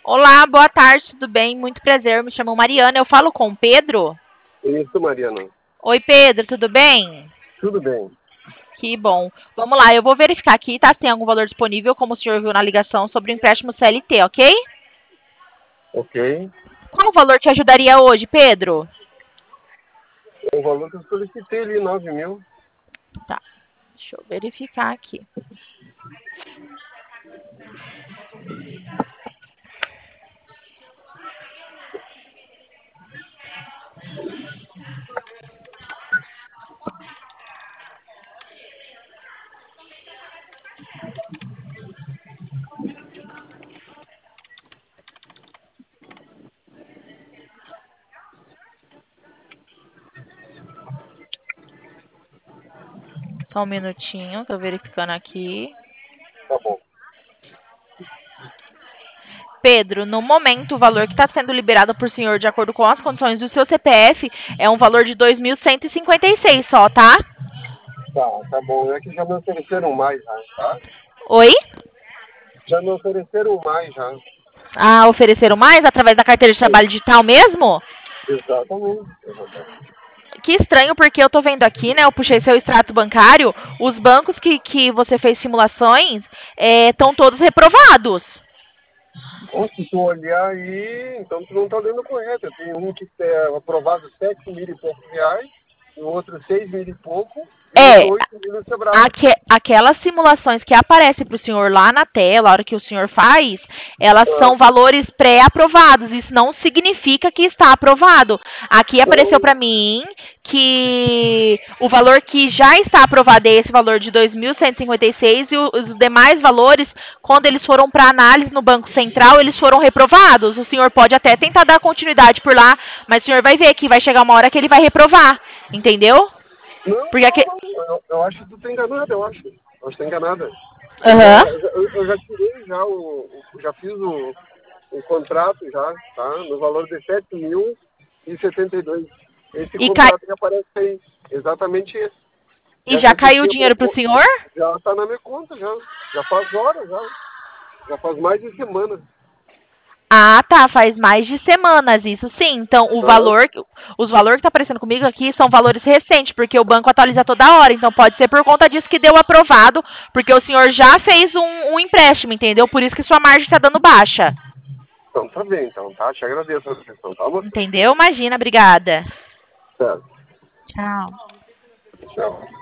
Olá, boa tarde, tudo bem? Muito prazer, eu me chamo Mariana. Eu falo com o Pedro? Isso, Mariana. Oi, Pedro, tudo bem? Tudo bem. Que bom. Vamos lá, eu vou verificar aqui, tá? Se tem algum valor disponível, como o senhor viu na ligação, sobre o empréstimo CLT, ok? Ok. Qual o valor te ajudaria hoje, Pedro? O valor que eu solicitei ali, 9 mil. Tá, deixa eu verificar aqui. Só um minutinho, tô verificando aqui. Tá bom. Pedro, no momento, o valor que está sendo liberado por senhor, de acordo com as condições do seu CPF, é um valor de 2.156 só, tá? Tá bom. É que já me ofereceram mais já, tá? Oi? Já me ofereceram mais já. Ah, ofereceram mais através da carteira de trabalho digital mesmo? Exatamente. Exatamente. Que estranho, porque eu tô vendo aqui, né? Eu puxei seu extrato bancário, os bancos que você fez simulações estão todos reprovados. Ou se tu olhar aí, então tu não tá lendo correto. Tem um que é aprovado 7 mil e poucos reais, e o outro 6 mil e pouco, e outro É, 8 mil no Sebrae. aquelas simulações que aparecem para o senhor lá na tela, a hora que o senhor faz, elas Ah, são valores pré-aprovados. Isso não significa que está aprovado. Aqui apareceu não, para mim que o valor que já está aprovado é esse valor de 2.156 e os demais valores, quando eles foram para análise no Banco Central, eles foram reprovados. O senhor pode até tentar dar continuidade por lá, mas o senhor vai ver que vai chegar uma hora que ele vai reprovar, entendeu? não, Porque não, aqui. não. Eu acho que tu tá enganada, eu acho. Eu acho que tá enganada. Aham. Eu já tirei já já fiz o contrato já, tá? No valor de 7.072. Esse E, cai... contrato que aparece aí, exatamente esse. e já Essa caiu o questão dinheiro pro senhor? já está na minha conta já. Já faz horas já. Já faz mais de semana. Ah, tá. Faz mais de semanas isso, sim. Então, Tá? os valores que tá aparecendo comigo aqui são valores recentes, porque o banco atualiza toda hora. Então, pode ser por conta disso que deu aprovado, porque o senhor já fez um empréstimo, entendeu? Por isso que sua margem está dando baixa. Então tá bem, então, tá? Te agradeço a atenção, tá, moça? Entendeu? Imagina, obrigada. Certo. Tchau. Tchau.